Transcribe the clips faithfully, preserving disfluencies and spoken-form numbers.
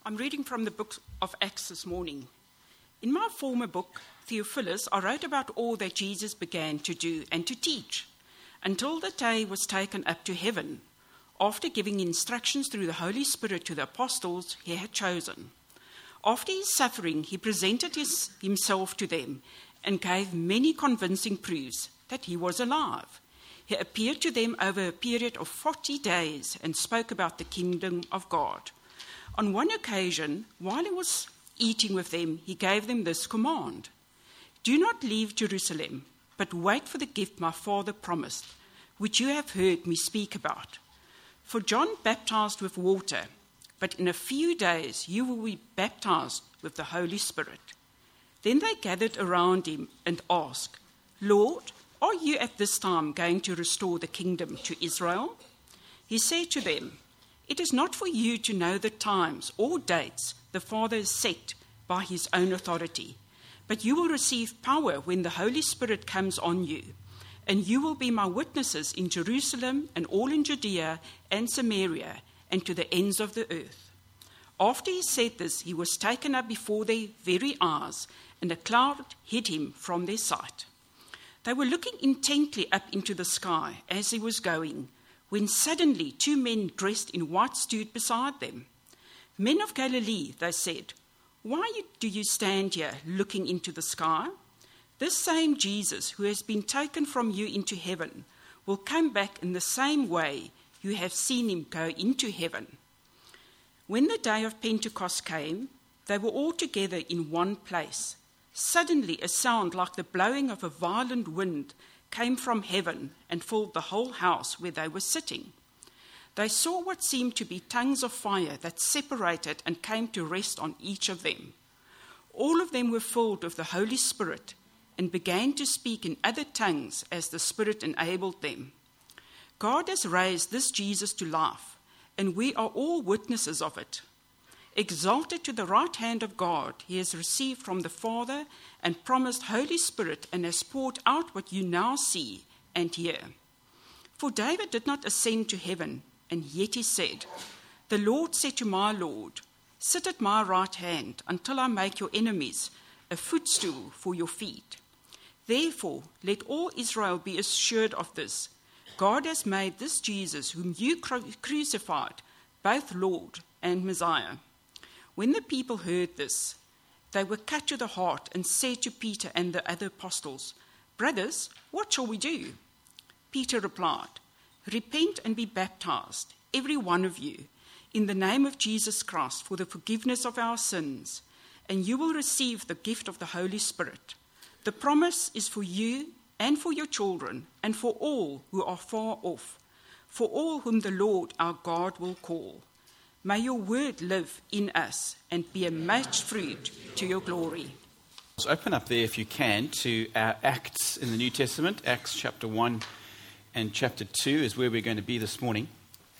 I'm reading from the book of Acts this morning. In my former book, Theophilus, I wrote about all that Jesus began to do and to teach, until the day was taken up to heaven, after giving instructions through the Holy Spirit to the apostles he had chosen. After his suffering, he presented his, himself to them and gave many convincing proofs that he was alive. He appeared to them over a period of forty days and spoke about the kingdom of God. On one occasion, while he was eating with them, he gave them this command: "Do not leave Jerusalem, but wait for the gift my Father promised, which you have heard me speak about. For John baptized with water, but in a few days you will be baptized with the Holy Spirit." Then they gathered around him and asked, "Lord, are you at this time going to restore the kingdom to Israel?" He said to them, "It is not for you to know the times or dates the Father has set by his own authority, but you will receive power when the Holy Spirit comes on you, and you will be my witnesses in Jerusalem and all in Judea and Samaria and to the ends of the earth." After he said this, he was taken up before their very eyes, and a cloud hid him from their sight. They were looking intently up into the sky as he was going, when suddenly two men dressed in white stood beside them. "Men of Galilee," they said, "why do you stand here looking into the sky? This same Jesus who has been taken from you into heaven will come back in the same way you have seen him go into heaven." When the day of Pentecost came, they were all together in one place. Suddenly a sound like the blowing of a violent wind came from heaven and filled the whole house where they were sitting. They saw what seemed to be tongues of fire that separated and came to rest on each of them. All of them were filled with the Holy Spirit and began to speak in other tongues as the Spirit enabled them. God has raised this Jesus to life, and we are all witnesses of it. Exalted to the right hand of God, he has received from the Father and promised Holy Spirit and has poured out what you now see and hear. For David did not ascend to heaven, and yet he said, "The Lord said to my Lord, sit at my right hand until I make your enemies a footstool for your feet." Therefore, let all Israel be assured of this: God has made this Jesus, whom you crucified, both Lord and Messiah. When the people heard this, they were cut to the heart and said to Peter and the other apostles, "Brothers, what shall we do?" Peter replied, "Repent and be baptized, every one of you, in the name of Jesus Christ for the forgiveness of our sins, and you will receive the gift of the Holy Spirit. The promise is for you and for your children and for all who are far off, for all whom the Lord our God will call. May your word live in us and be a much fruit to your glory." Let's open up there, if you can, to our Acts in the New Testament. Acts chapter one and chapter two is where we're going to be this morning.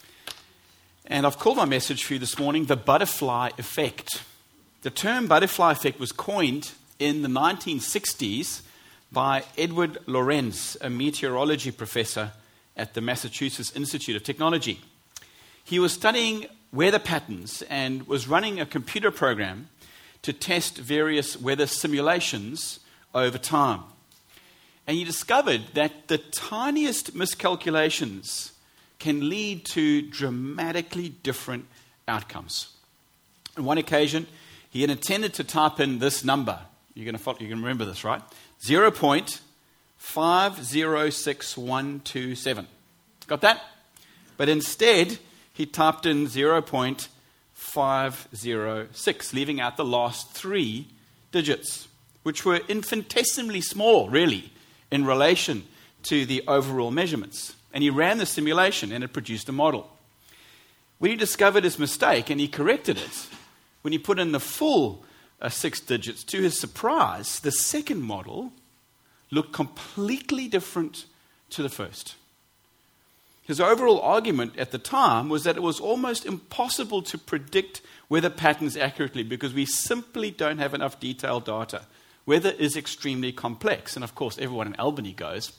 And I've called my message for you this morning, The Butterfly Effect. The term butterfly effect was coined in the nineteen sixties by Edward Lorenz, a meteorology professor at the Massachusetts Institute of Technology. He was studying weather patterns and was running a computer program to test various weather simulations over time. And he discovered that the tiniest miscalculations can lead to dramatically different outcomes. On one occasion, he had intended to type in this number. You're going to follow, you can remember this, right? zero point five zero six one two seven. Got that? But instead, he typed in zero point five zero six, leaving out the last three digits, which were infinitesimally small, really, in relation to the overall measurements. And he ran the simulation, and it produced a model. When he discovered his mistake, and he corrected it, when he put in the full uh, six digits, to his surprise, the second model looked completely different to the first. His overall argument at the time was that it was almost impossible to predict weather patterns accurately because we simply don't have enough detailed data. Weather is extremely complex. And of course, everyone in Albany goes,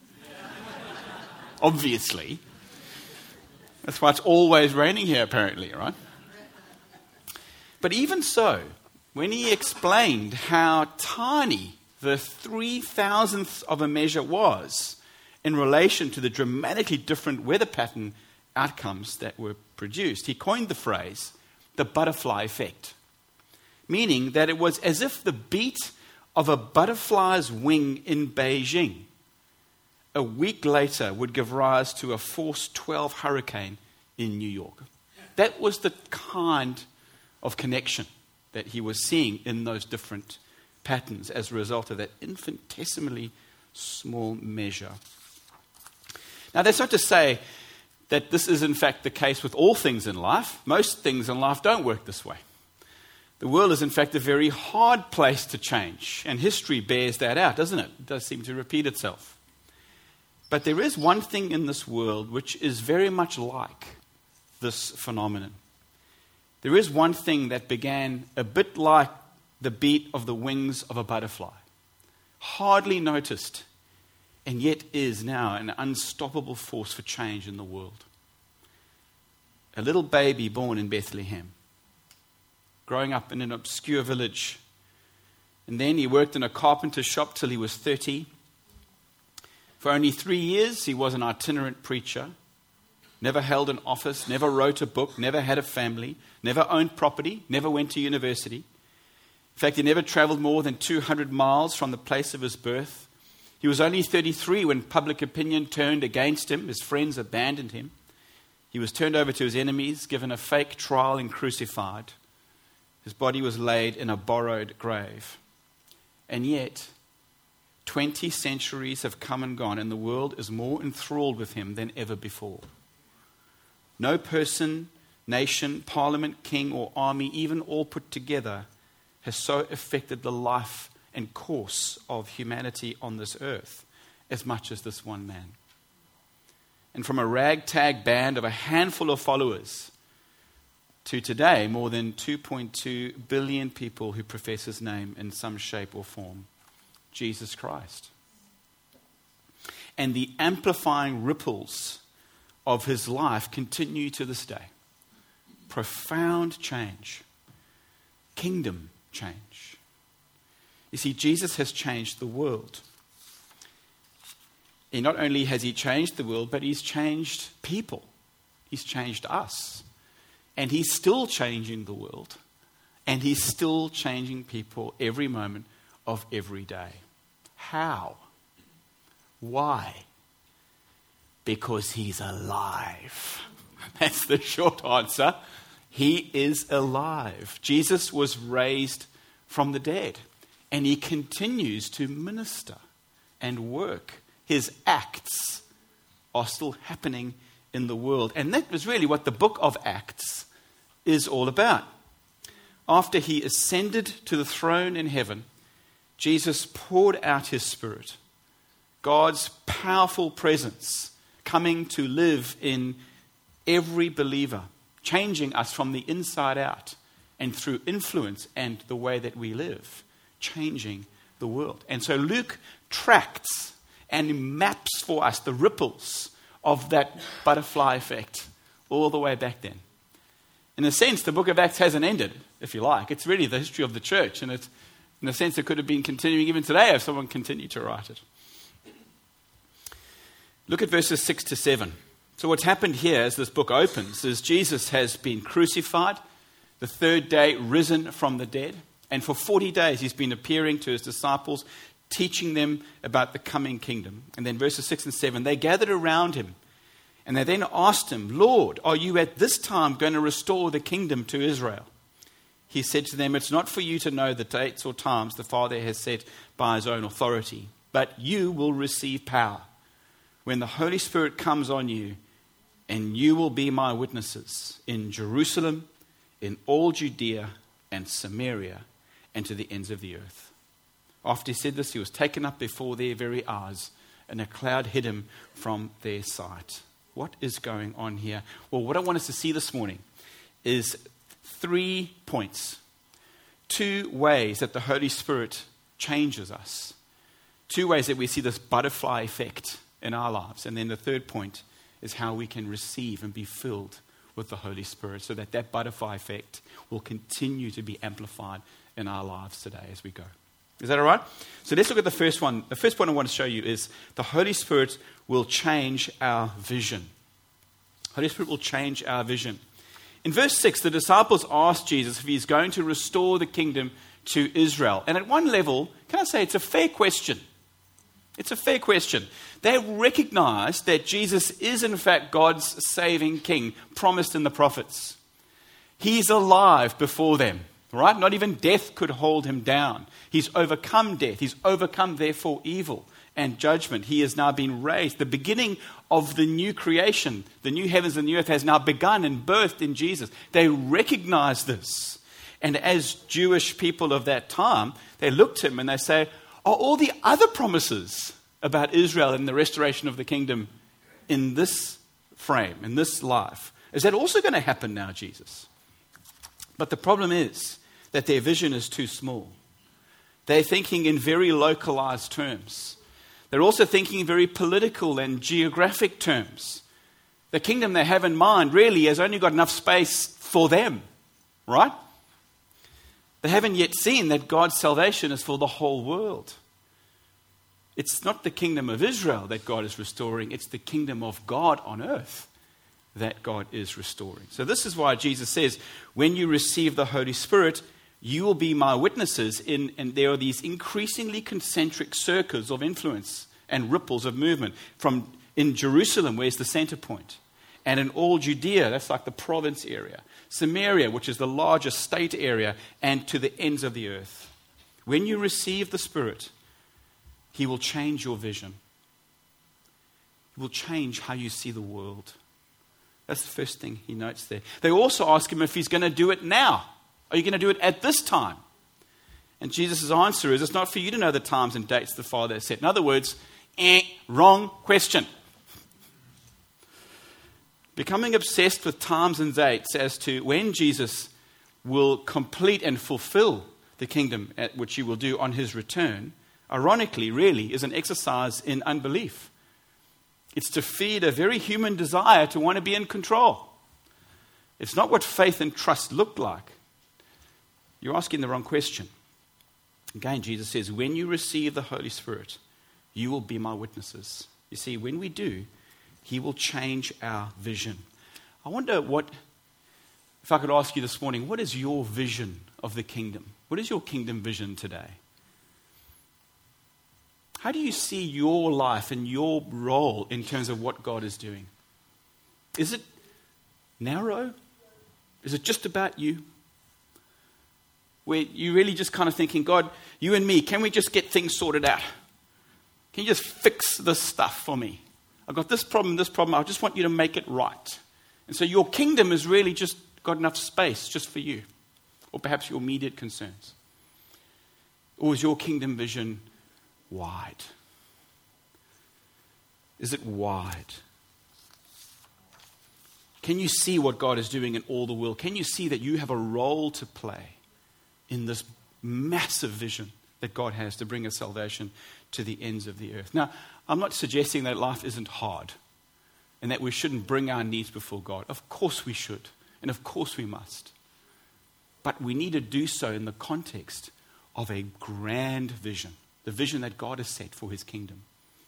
obviously. That's why it's always raining here, apparently, right? But even so, when he explained how tiny the three thousandths of a measure was in relation to the dramatically different weather pattern outcomes that were produced, he coined the phrase, the butterfly effect, meaning that it was as if the beat of a butterfly's wing in Beijing a week later would give rise to a force twelve hurricane in New York. That was the kind of connection that he was seeing in those different patterns as a result of that infinitesimally small measure. Now, that's not to say that this is in fact the case with all things in life. Most things in life don't work this way. The world is in fact a very hard place to change, and history bears that out, doesn't it? It does seem to repeat itself. But there is one thing in this world which is very much like this phenomenon. There is one thing that began a bit like the beat of the wings of a butterfly, hardly noticed, and yet is now an unstoppable force for change in the world. A little baby born in Bethlehem, growing up in an obscure village, and then he worked in a carpenter's shop till he was thirty. For only three years, he was an itinerant preacher, never held an office, never wrote a book, never had a family, never owned property, never went to university. In fact, he never traveled more than two hundred miles from the place of his birth. He was only thirty-three when public opinion turned against him. His friends abandoned him. He was turned over to his enemies, given a fake trial and crucified. His body was laid in a borrowed grave. And yet, twenty centuries have come and gone, and the world is more enthralled with him than ever before. No person, nation, parliament, king, or army, even all put together, has so affected the life and course of humanity on this earth as much as this one man. And from a ragtag band of a handful of followers to today, more than two point two billion people who profess his name in some shape or form. Jesus Christ. And the amplifying ripples of his life continue to this day. Profound change. Kingdom change. You see, Jesus has changed the world. And not only has he changed the world, but he's changed people. He's changed us. And he's still changing the world. And he's still changing people every moment of every day. How? Why? Because he's alive. That's the short answer. He is alive. Jesus was raised from the dead, and he continues to minister and work. His acts are still happening in the world. And that was really what the book of Acts is all about. After he ascended to the throne in heaven, Jesus poured out his Spirit, God's powerful presence coming to live in every believer, changing us from the inside out and through influence and the way that we live, changing the world. And so Luke tracks and maps for us the ripples of that butterfly effect all the way back then. In a sense, the book of Acts hasn't ended, if you like. It's really the history of the church, and it's, in a sense, it could have been continuing even today if someone continued to write it. Look at verses six to seven. So what's happened here as this book opens is Jesus has been crucified, the third day risen from the dead, and for forty days he's been appearing to his disciples, teaching them about the coming kingdom. And then verses six and seven, they gathered around him, and they then asked him, "Lord, are you at this time going to restore the kingdom to Israel?" He said to them, "It's not for you to know the dates or times the Father has set by his own authority, but you will receive power when the Holy Spirit comes on you, and you will be my witnesses in Jerusalem, in all Judea and Samaria, and to the ends of the earth." After he said this, he was taken up before their very eyes, and a cloud hid him from their sight. What is going on here? Well, what I want us to see this morning is three points. Two ways that the Holy Spirit changes us. Two ways that we see this butterfly effect in our lives. And then the third point is how we can receive and be filled with the Holy Spirit so that that butterfly effect will continue to be amplified in our lives today as we go. Is that all right? So let's look at the first one. The first point I want to show you is the Holy Spirit will change our vision. Holy Spirit will change our vision. In verse six, the disciples asked Jesus if he's going to restore the kingdom to Israel. And at one level, can I say it's a fair question? It's a fair question. They recognize that Jesus is in fact God's saving king, promised in the prophets. He's alive before them, right? Not even death could hold him down. He's overcome death. He's overcome, therefore, evil and judgment. He has now been raised. The beginning of the new creation, the new heavens and the earth, has now begun and birthed in Jesus. They recognize this. And as Jewish people of that time, they looked at him and they say, are all the other promises about Israel and the restoration of the kingdom in this frame, in this life, is that also going to happen now, Jesus? But the problem is that their vision is too small. They're thinking in very localized terms. They're also thinking in very political and geographic terms. The kingdom they have in mind really has only got enough space for them, right? They haven't yet seen that God's salvation is for the whole world. It's not the kingdom of Israel that God is restoring. It's the kingdom of God on earth that God is restoring. So this is why Jesus says, when you receive the Holy Spirit, you will be my witnesses in, and there are these increasingly concentric circles of influence and ripples of movement from in Jerusalem, where's the center point, and in all Judea, that's like the province area, Samaria, which is the largest state area, and to the ends of the earth. When you receive the Spirit, he will change your vision. He will change how you see the world. That's the first thing he notes there. They also ask him if he's going to do it now. Are you going to do it at this time? And Jesus' answer is, it's not for you to know the times and dates the Father has set. In other words, eh, wrong question. Becoming obsessed with times and dates as to when Jesus will complete and fulfill the kingdom at which he will do on his return, ironically, really, is an exercise in unbelief. It's to feed a very human desire to want to be in control. It's not what faith and trust look like. You're asking the wrong question. Again, Jesus says, when you receive the Holy Spirit, you will be my witnesses. You see, when we do, he will change our vision. I wonder what, if I could ask you this morning, what is your vision of the kingdom? What is your kingdom vision today? How do you see your life and your role in terms of what God is doing? Is it narrow? Is it just about you? Where you're really just kind of thinking, God, you and me, can we just get things sorted out? Can you just fix this stuff for me? I've got this problem, this problem. I just want you to make it right. And so your kingdom has really just got enough space just for you. Or perhaps your immediate concerns. Or is your kingdom vision wide? Is it wide? Can you see what God is doing in all the world? Can you see that you have a role to play in this massive vision that God has to bring us salvation to the ends of the earth? Now, I'm not suggesting that life isn't hard and that we shouldn't bring our needs before God. Of course we should, and of course we must. But we need to do so in the context of a grand vision, the vision that God has set for his kingdom.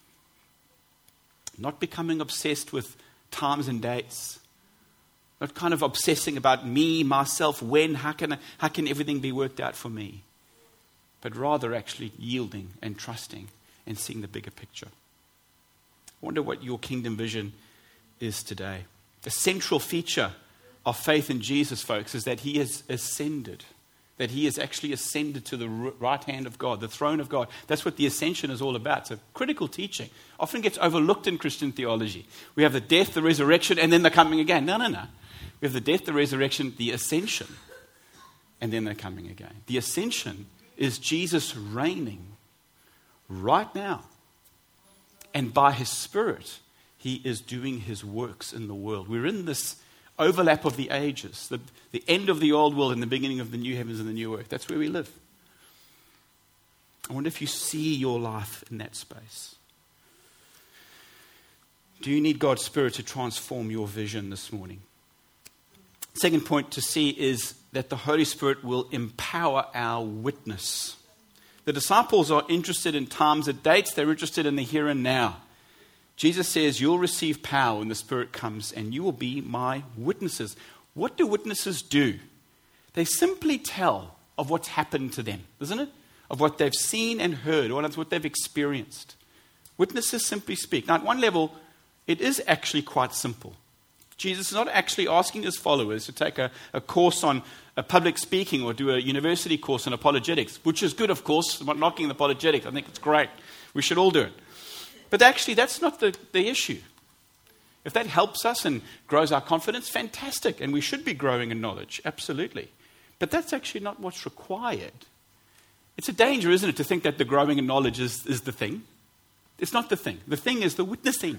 Not becoming obsessed with times and dates, not kind of obsessing about me, myself, when, how can, I, how can everything be worked out for me? But rather actually yielding and trusting and seeing the bigger picture. I wonder what your kingdom vision is today. The central feature of faith in Jesus, folks, is that he has ascended. That he has actually ascended to the right hand of God, the throne of God. That's what the ascension is all about. It's a critical teaching. Often gets overlooked in Christian theology. We have the death, the resurrection, and then the coming again. No, no, no. We have the death, the resurrection, the ascension, and then the coming again. The ascension is Jesus reigning right now. And by his Spirit, he is doing his works in the world. We're in this overlap of the ages, the, the end of the old world and the beginning of the new heavens and the new earth. That's where we live. I wonder if you see your life in that space. Do you need God's Spirit to transform your vision this morning? Second point to see is that the Holy Spirit will empower our witness. The disciples are interested in times and dates. They're interested in the here and now. Jesus says, you'll receive power when the Spirit comes, and you will be my witnesses. What do witnesses do? They simply tell of what's happened to them, isn't it? Of what they've seen and heard, or what they've experienced. Witnesses simply speak. Now, at one level, it is actually quite simple. Jesus is not actually asking his followers to take a, a course on a public speaking or do a university course on apologetics, which is good, of course. I'm not knocking the apologetics. I think it's great. We should all do it. But actually, that's not the, the issue. If that helps us and grows our confidence, fantastic. And we should be growing in knowledge, absolutely. But that's actually not what's required. It's a danger, isn't it, to think that the growing in knowledge is, is the thing. It's not the thing. The thing is the witnessing.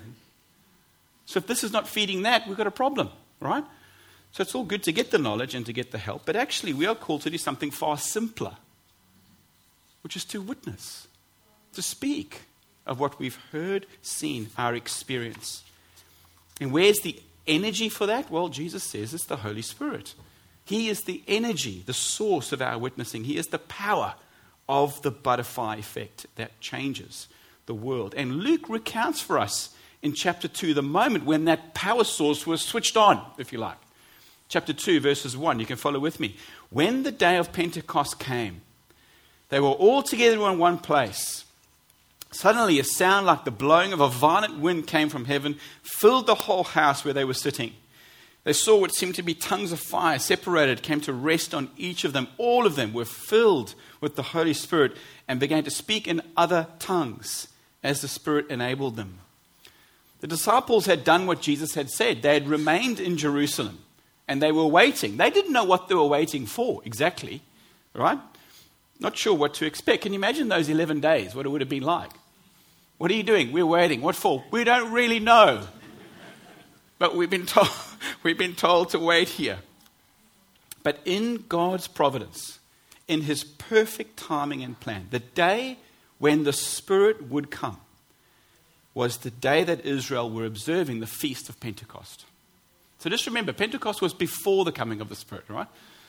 So if this is not feeding that, we've got a problem, right? So it's all good to get the knowledge and to get the help. But actually, we are called to do something far simpler, which is to witness, to speak of what we've heard, seen, our experience. And where's the energy for that? Well, Jesus says it's the Holy Spirit. He is the energy, the source of our witnessing. He is the power of the butterfly effect that changes the world. And Luke recounts for us in chapter two the moment when that power source was switched on, if you like. Chapter two, verses one, you can follow with me. When the day of Pentecost came, they were all together in one place. Suddenly, a sound like the blowing of a violent wind came from heaven, filled the whole house where they were sitting. They saw what seemed to be tongues of fire separated, came to rest on each of them. All of them were filled with the Holy Spirit and began to speak in other tongues as the Spirit enabled them. The disciples had done what Jesus had said. They had remained in Jerusalem and they were waiting. They didn't know what they were waiting for exactly, right? Not sure what to expect. Can you imagine those eleven days, what it would have been like? What are you doing? We're waiting. What for? We don't really know. But we've been told, we've been told to wait here. But in God's providence, in his perfect timing and plan, the day when the Spirit would come was the day that Israel were observing the Feast of Pentecost. So just remember, Pentecost was before the coming of the Spirit, right?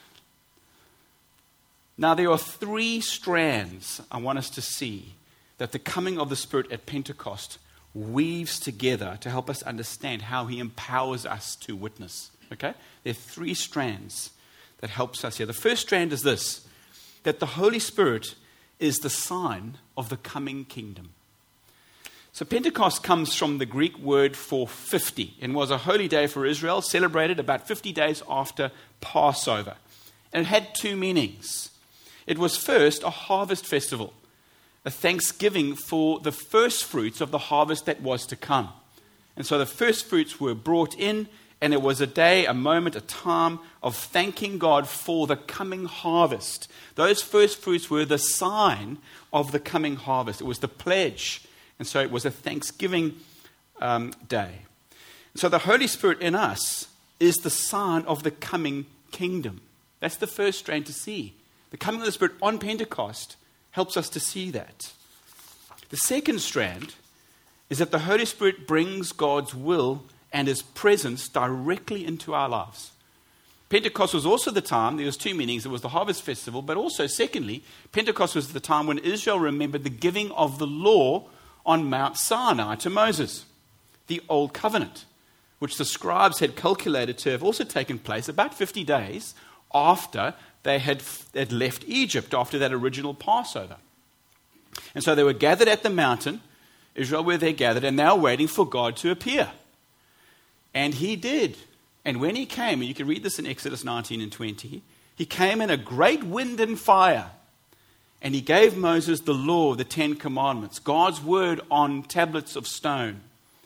Now there are three strands I want us to see that the coming of the Spirit at Pentecost weaves together to help us understand how he empowers us to witness. Okay? There are three strands that helps us here. The first strand is this, that the Holy Spirit is the sign of the coming kingdom. So Pentecost comes from the Greek word for fifty and was a holy day for Israel, celebrated about fifty days after Passover. And it had two meanings. It was first a harvest festival, a thanksgiving for the first fruits of the harvest that was to come. And so the first fruits were brought in, and it was a day, a moment, a time of thanking God for the coming harvest. Those first fruits were the sign of the coming harvest. It was the pledge. And so it was a thanksgiving um, day. So the Holy Spirit in us is the sign of the coming kingdom. That's the first strand to see. The coming of the Spirit on Pentecost helps us to see that. The second strand is that the Holy Spirit brings God's will and his presence directly into our lives. Pentecost was also the time, there was two meanings, there was the harvest festival, but also secondly, Pentecost was the time when Israel remembered the giving of the law on Mount Sinai to Moses, the Old Covenant, which the scribes had calculated to have also taken place about fifty days after they had, had left Egypt, after that original Passover. And so they were gathered at the mountain, Israel were there gathered, and they were waiting for God to appear. And he did. And when he came, and you can read this in Exodus nineteen and twenty, he came in a great wind and fire. And he gave Moses the law, the Ten Commandments, God's word on tablets of stone.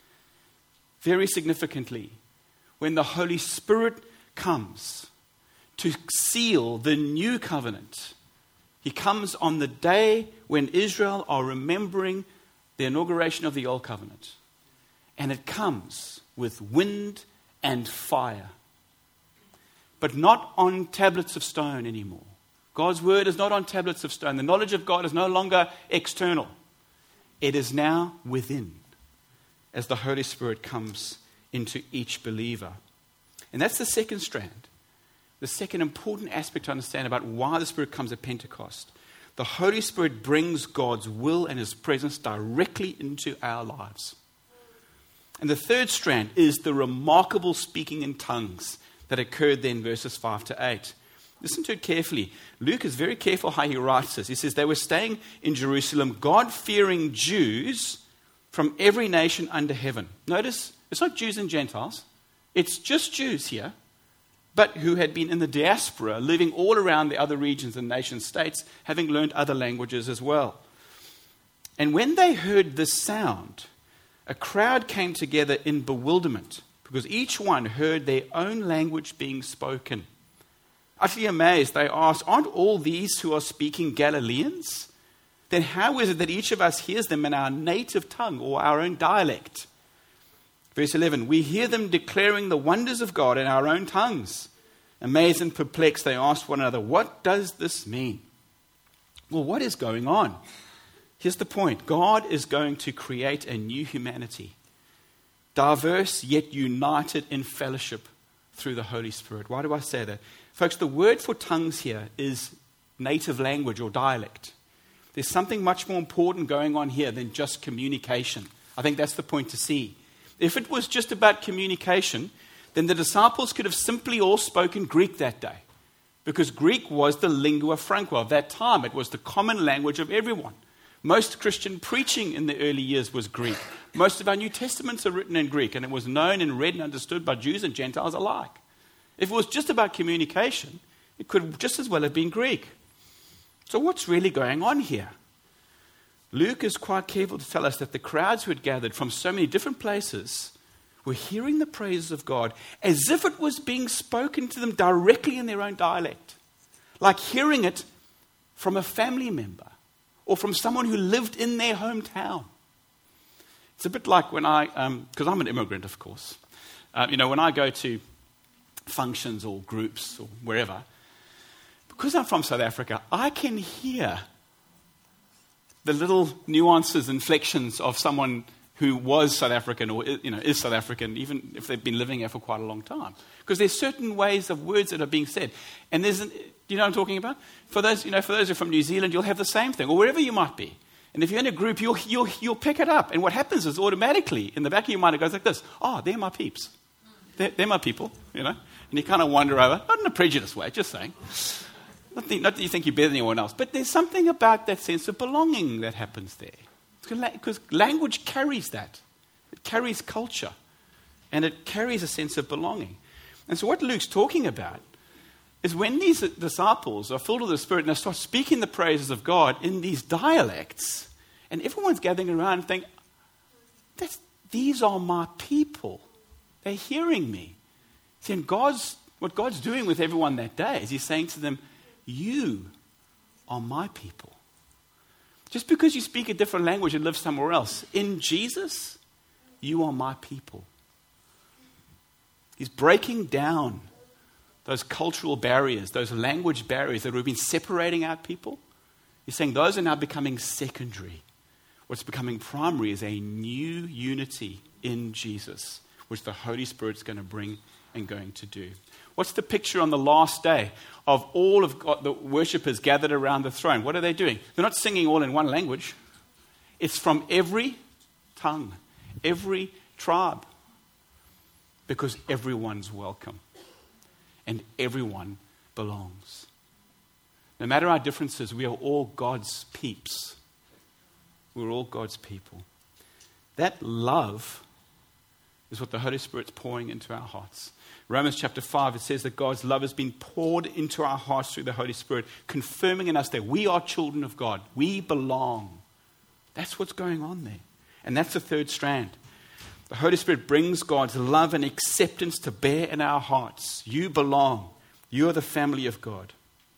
Very significantly, when the Holy Spirit comes to seal the new covenant, he comes on the day when Israel are remembering the inauguration of the Old Covenant. And it comes with wind and fire. But not on tablets of stone anymore. God's word is not on tablets of stone. The knowledge of God is no longer external. It is now within as the Holy Spirit comes into each believer. And that's the second strand. the second important aspect to understand about why the Spirit comes at Pentecost. The Holy Spirit brings God's will and His presence directly into our lives. And the third strand is the remarkable speaking in tongues that occurred then, verses five to eight. Listen to it carefully. Luke is very careful how he writes this. He says, they were staying in Jerusalem, God-fearing Jews from every nation under heaven. Notice, it's not Jews and Gentiles. It's just Jews here, but who had been in the diaspora, living all around the other regions and nation states, having learned other languages as well. And when they heard this sound, a crowd came together in bewilderment, because each one heard their own language being spoken. Utterly amazed, they asked, aren't all these who are speaking Galileans? Then how is it that each of us hears them in our native tongue or our own dialect? Verse eleven, we hear them declaring the wonders of God in our own tongues. Amazed and perplexed, they asked one another, what does this mean? Well, what is going on? Here's the point. God is going to create a new humanity, diverse yet united in fellowship through the Holy Spirit. Why do I say that? Folks, the word for tongues here is native language or dialect. There's something much more important going on here than just communication. I think that's the point to see. If it was just about communication, then the disciples could have simply all spoken Greek that day, because Greek was the lingua franca of that time. It was the common language of everyone. Most Christian preaching in the early years was Greek. Most of our New Testaments are written in Greek, and it was known and read and understood by Jews and Gentiles alike. If it was just about communication, it could just as well have been Greek. So what's really going on here? Luke is quite careful to tell us that the crowds who had gathered from so many different places were hearing the praises of God as if it was being spoken to them directly in their own dialect, like hearing it from a family member or from someone who lived in their hometown. It's a bit like when I, because um, I'm an immigrant, of course, uh, you know, when I go to functions or groups or wherever, because I'm from South Africa, I can hear the little nuances, inflections of someone who was South African or you know is South African, even if they've been living here for quite a long time. Because there's certain ways of words that are being said. And there's, an, you know what I'm talking about? For those, you know, for those who are from New Zealand, you'll have the same thing, or wherever you might be. And if you're in a group, you'll, you'll, you'll pick it up. And what happens is automatically, in the back of your mind, it goes like this. Oh, they're my peeps. They're, they're my people, you know. And you kind of wander over, not in a prejudiced way, just saying. Not, the, not that you think you're better than anyone else, but there's something about that sense of belonging that happens there. Because language carries that. It carries culture. And it carries a sense of belonging. And so what Luke's talking about is when these disciples are filled with the Spirit and they start speaking the praises of God in these dialects, and everyone's gathering around and think, That's, these are my people. They're hearing me. See, and God's, what God's doing with everyone that day is He's saying to them, you are my people. Just because you speak a different language and live somewhere else, in Jesus, you are my people. He's breaking down those cultural barriers, those language barriers that have been separating out people. He's saying those are now becoming secondary. What's becoming primary is a new unity in Jesus, which the Holy Spirit's going to bring and going to do. What's the picture on the last day of all of God, the worshippers gathered around the throne? What are they doing? They're not singing all in one language. It's from every tongue, every tribe, because everyone's welcome and everyone belongs. No matter our differences, we are all God's peeps. We're all God's people. That love is what the Holy Spirit's pouring into our hearts. Romans chapter five, it says that God's love has been poured into our hearts through the Holy Spirit, confirming in us that we are children of God. We belong. That's what's going on there. And that's the third strand. The Holy Spirit brings God's love and acceptance to bear in our hearts. You belong. You are the family of God.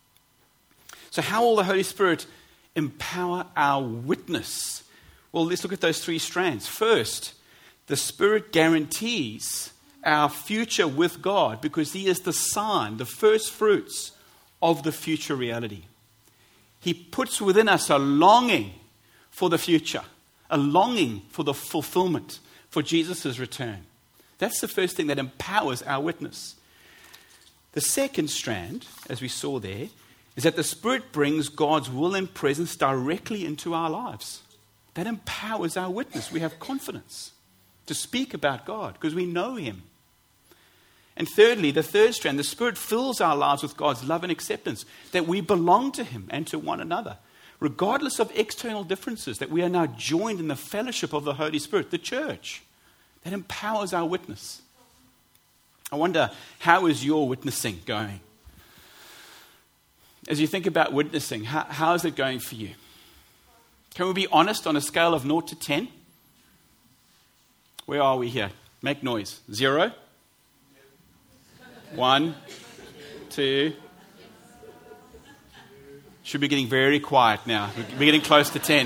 So how will the Holy Spirit empower our witness? Well, let's look at those three strands. First, the Spirit guarantees our future with God because He is the sign, the first fruits of the future reality. He puts within us a longing for the future, a longing for the fulfillment, for Jesus' return. That's the first thing that empowers our witness. The second strand, as we saw there, is that the Spirit brings God's will and presence directly into our lives. That empowers our witness. We have confidence to speak about God because we know Him. And thirdly, the third strand, the Spirit fills our lives with God's love and acceptance, that we belong to Him and to one another, regardless of external differences, that we are now joined in the fellowship of the Holy Spirit, the church. That empowers our witness. I wonder, how is your witnessing going? As you think about witnessing, how, how is it going for you? Can we be honest on a scale of zero to ten? Where are we here? Make noise. Zero? One? Two? Should be getting very quiet now. We're getting close to ten.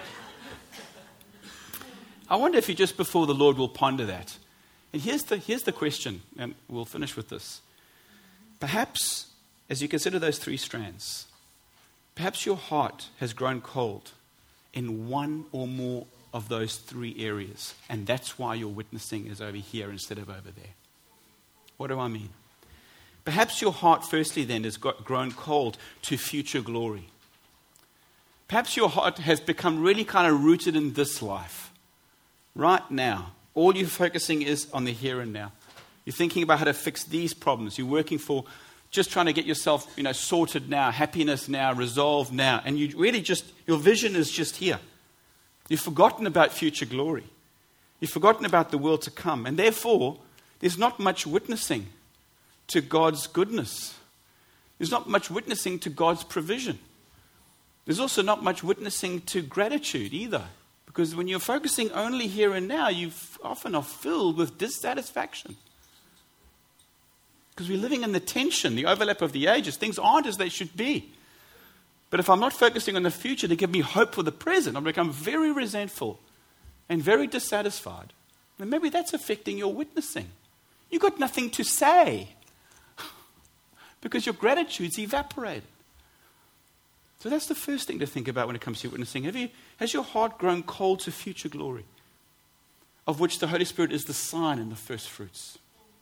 I wonder if you just before the Lord will ponder that. And here's the, here's the question, and we'll finish with this. Perhaps, as you consider those three strands, perhaps your heart has grown cold in one or more of those three areas, and that's why your witnessing is over here instead of over there. What do I mean? Perhaps your heart, firstly, then, has got, grown cold to future glory. Perhaps your heart has become really kind of rooted in this life. Right now, all you're focusing is on the here and now. You're thinking about how to fix these problems. You're working for just trying to get yourself, you know, sorted now, happiness now, resolved now. And you really just, your vision is just here. You've forgotten about future glory. You've forgotten about the world to come. And therefore, there's not much witnessing to God's goodness. There's not much witnessing to God's provision. There's also not much witnessing to gratitude either. Because when you're focusing only here and now, you often are filled with dissatisfaction. Because we're living in the tension, the overlap of the ages. Things aren't as they should be. But if I'm not focusing on the future to give me hope for the present, I'll become very resentful and very dissatisfied. And maybe that's affecting your witnessing. You've got nothing to say because your gratitude's evaporated. So that's the first thing to think about when it comes to your witnessing. Have you, has your heart grown cold to future glory, of which the Holy Spirit is the sign and the first fruits?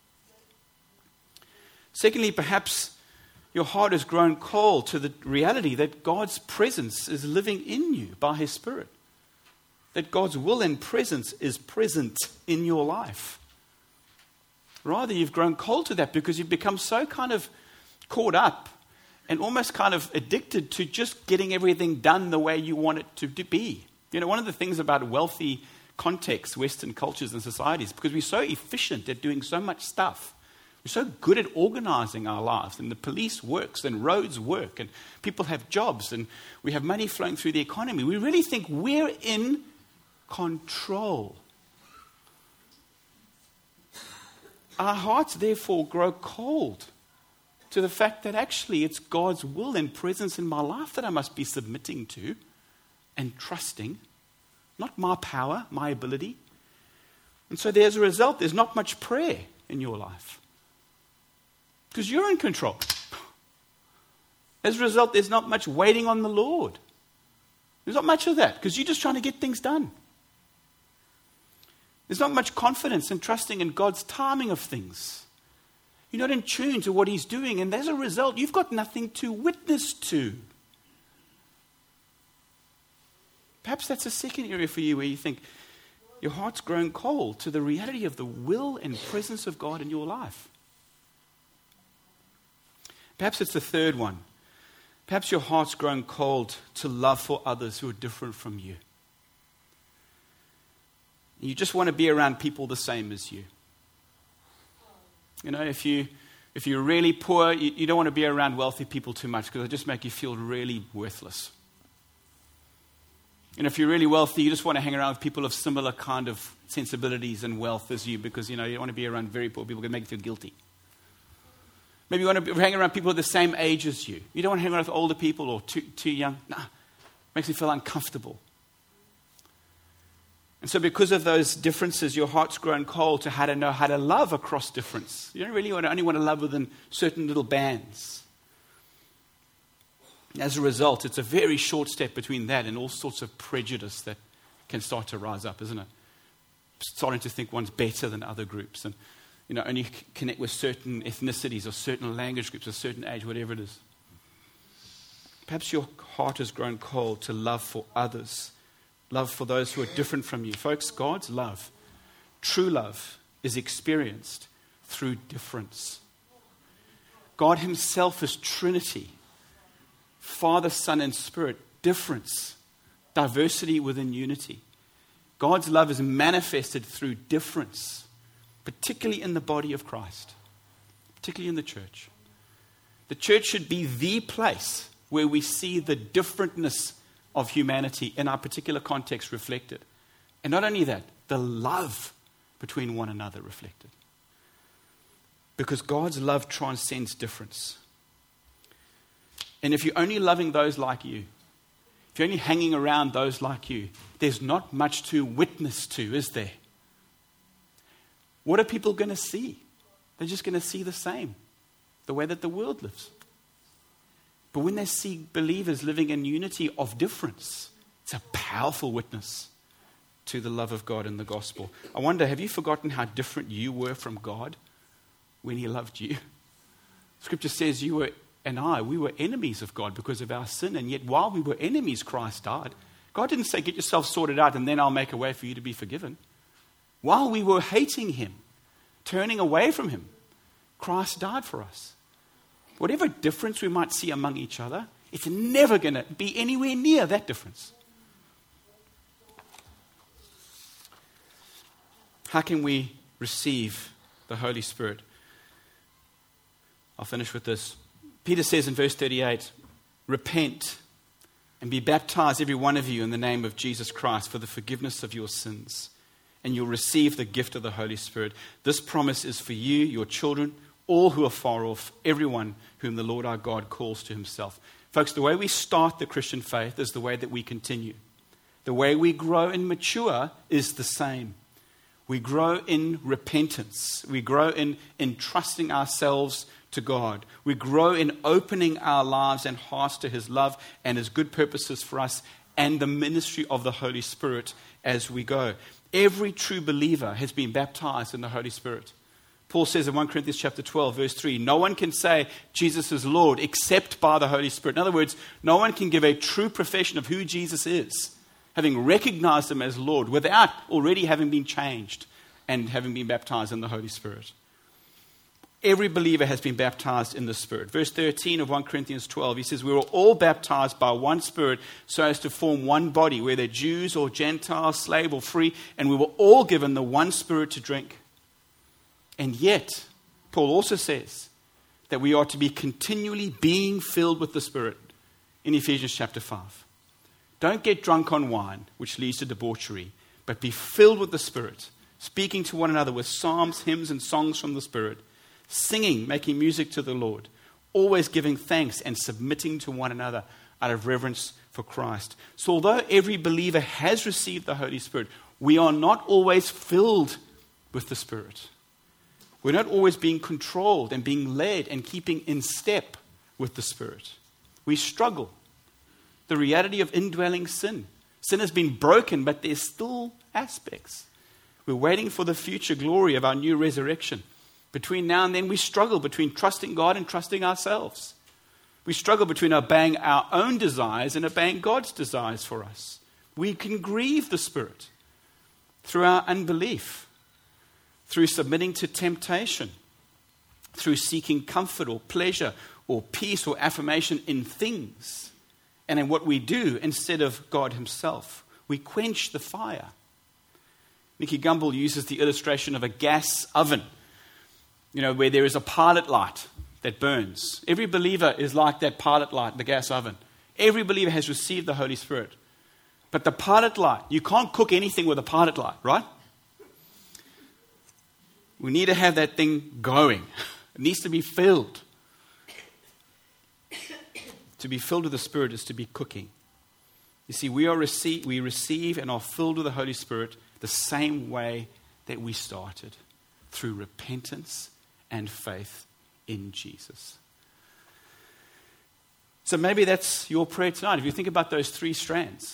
Secondly, perhaps your heart has grown cold to the reality that God's presence is living in you by His Spirit. That God's will and presence is present in your life. Rather, you've grown cold to that because you've become so kind of caught up and almost kind of addicted to just getting everything done the way you want it to be. You know, one of the things about wealthy contexts, Western cultures and societies, because we're so efficient at doing so much stuff. We're so good at organizing our lives, and the police works, and roads work, and people have jobs, and we have money flowing through the economy. We really think we're in control. Our hearts, therefore, grow cold to the fact that actually it's God's will and presence in my life that I must be submitting to and trusting, not my power, my ability. And so as a result, there's not much prayer in your life because you're in control. As a result, there's not much waiting on the Lord. There's not much of that because you're just trying to get things done. There's not much confidence and trusting in God's timing of things. You're not in tune to what He's doing, and as a result, you've got nothing to witness to. Perhaps that's a second area for you where you think your heart's grown cold to the reality of the will and presence of God in your life. Perhaps it's the third one. Perhaps your heart's grown cold to love for others who are different from you. You just want to be around people the same as you. You know, if, you, if you're really poor, you, you don't want to be around wealthy people too much because they just make you feel really worthless. And if you're really wealthy, you just want to hang around with people of similar kind of sensibilities and wealth as you because, you know, you don't want to be around very poor people because they make you feel guilty. Maybe you want to hang around people the same age as you. You don't want to hang around with older people or too, too young. Nah, it makes you feel uncomfortable. And so because of those differences, your heart's grown cold to how to know how to love across difference. You don't really want to, only want to love within certain little bands. As a result, it's a very short step between that and all sorts of prejudice that can start to rise up, isn't it? Starting to think one's better than other groups. And, you know, only c- connect with certain ethnicities or certain language groups or certain age, whatever it is. Perhaps your heart has grown cold to love for others, love for those who are different from you. Folks, God's love, true love, is experienced through difference. God himself is Trinity, Father, Son, and Spirit. Difference, diversity within unity. God's love is manifested through difference, particularly in the body of Christ, particularly in the church. The church should be the place where we see the differentness of humanity in our particular context reflected. And not only that, the love between one another reflected. Because God's love transcends difference. And if you're only loving those like you, if you're only hanging around those like you, there's not much to witness to, is there? What are people going to see? They're just going to see the same, the way that the world lives. But when they see believers living in unity of difference, it's a powerful witness to the love of God in the gospel. I wonder, have you forgotten how different you were from God when he loved you? Scripture says you were, and I, we were enemies of God because of our sin. And yet while we were enemies, Christ died. God didn't say, get yourself sorted out and then I'll make a way for you to be forgiven. While we were hating him, turning away from him, Christ died for us. Whatever difference we might see among each other, it's never going to be anywhere near that difference. How can we receive the Holy Spirit? I'll finish with this. Peter says in verse thirty-eight, repent and be baptized, every one of you, in the name of Jesus Christ for the forgiveness of your sins, and you'll receive the gift of the Holy Spirit. This promise is for you, your children, all who are far off, everyone whom the Lord our God calls to himself. Folks, the way we start the Christian faith is the way that we continue. The way we grow and mature is the same. We grow in repentance. We grow in entrusting ourselves to God. We grow in opening our lives and hearts to his love and his good purposes for us and the ministry of the Holy Spirit as we go. Every true believer has been baptized in the Holy Spirit. Paul says in First Corinthians chapter twelve, verse three, no one can say Jesus is Lord except by the Holy Spirit. In other words, no one can give a true profession of who Jesus is, having recognized him as Lord, without already having been changed and having been baptized in the Holy Spirit. Every believer has been baptized in the Spirit. Verse thirteen of First Corinthians twelve, he says, we were all baptized by one Spirit so as to form one body, whether Jews or Gentiles, slave or free, and we were all given the one Spirit to drink. And yet, Paul also says that we are to be continually being filled with the Spirit in Ephesians chapter five. Don't get drunk on wine, which leads to debauchery, but be filled with the Spirit, speaking to one another with psalms, hymns, and songs from the Spirit, singing, making music to the Lord, always giving thanks and submitting to one another out of reverence for Christ. So although every believer has received the Holy Spirit, we are not always filled with the Spirit. We're not always being controlled and being led and keeping in step with the Spirit. We struggle. The reality of indwelling sin. Sin has been broken, but there's still aspects. We're waiting for the future glory of our new resurrection. Between now and then, we struggle between trusting God and trusting ourselves. We struggle between obeying our own desires and obeying God's desires for us. We can grieve the Spirit through our unbelief, through submitting to temptation, through seeking comfort or pleasure or peace or affirmation in things and in what we do instead of God himself. We quench the fire. Nicky Gumbel uses the illustration of a gas oven, you know, where there is a pilot light that burns. Every believer is like that pilot light, the gas oven. Every believer has received the Holy Spirit. But the pilot light, you can't cook anything with a pilot light, right? We need to have that thing going. It needs to be filled. To be filled with the Spirit is to be cooking. You see, we are receive, we receive and are filled with the Holy Spirit the same way that we started, through repentance and faith in Jesus. So maybe that's your prayer tonight. If you think about those three strands,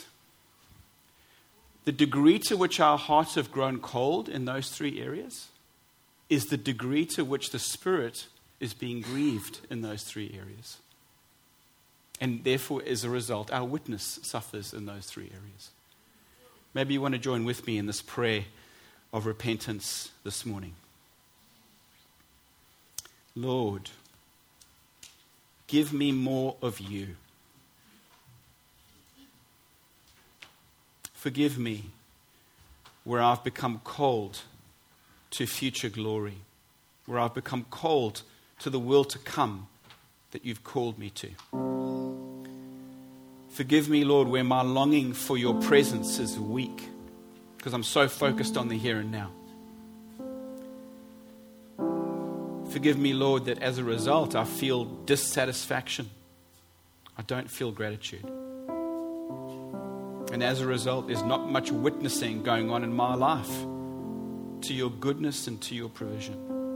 the degree to which our hearts have grown cold in those three areas, is the degree to which the Spirit is being grieved in those three areas. And therefore, as a result, our witness suffers in those three areas. Maybe you want to join with me in this prayer of repentance this morning. Lord, give me more of you. Forgive me where I've become cold to future glory, where I've become cold to the world to come that you've called me to. Forgive me, Lord, where my longing for your presence is weak, because I'm so focused on the here and now. Forgive me, Lord, that as a result I feel dissatisfaction. I don't feel gratitude. And as a result, there's not much witnessing going on in my life to your goodness and to your provision.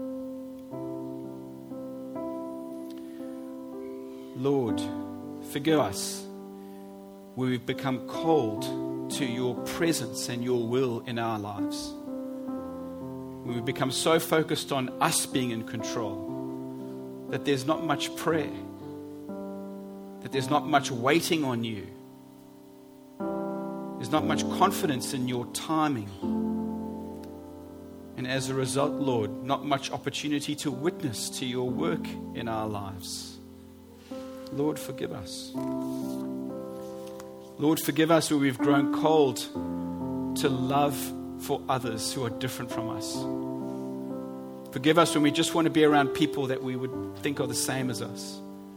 Lord, forgive us where we've become cold to your presence and your will in our lives. When we've become so focused on us being in control that there's not much prayer, that there's not much waiting on you, there's not much confidence in your timing. And as a result, Lord, not much opportunity to witness to your work in our lives. Lord, forgive us. Lord, forgive us where we've grown cold to love for others who are different from us. Forgive us when we just want to be around people that we would think are the same as us.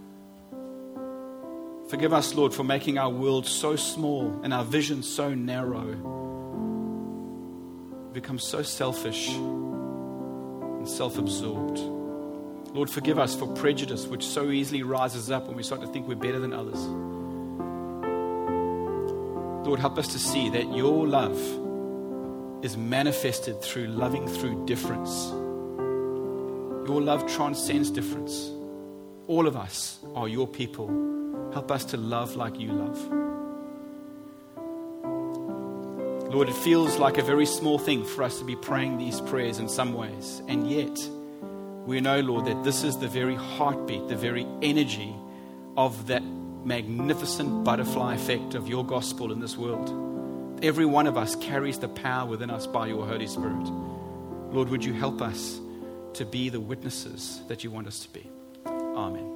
Forgive us, Lord, for making our world so small and our vision so narrow. We become so selfish and self-absorbed. Lord, forgive us for prejudice, which so easily rises up when we start to think we're better than others. Lord, help us to see that your love is manifested through loving through difference. Your love transcends difference. All of us are your people. Help us to love like you love. Lord, it feels like a very small thing for us to be praying these prayers in some ways. And yet, we know, Lord, that this is the very heartbeat, the very energy of that magnificent butterfly effect of your gospel in this world. Every one of us carries the power within us by your Holy Spirit. Lord, would you help us to be the witnesses that you want us to be? Amen.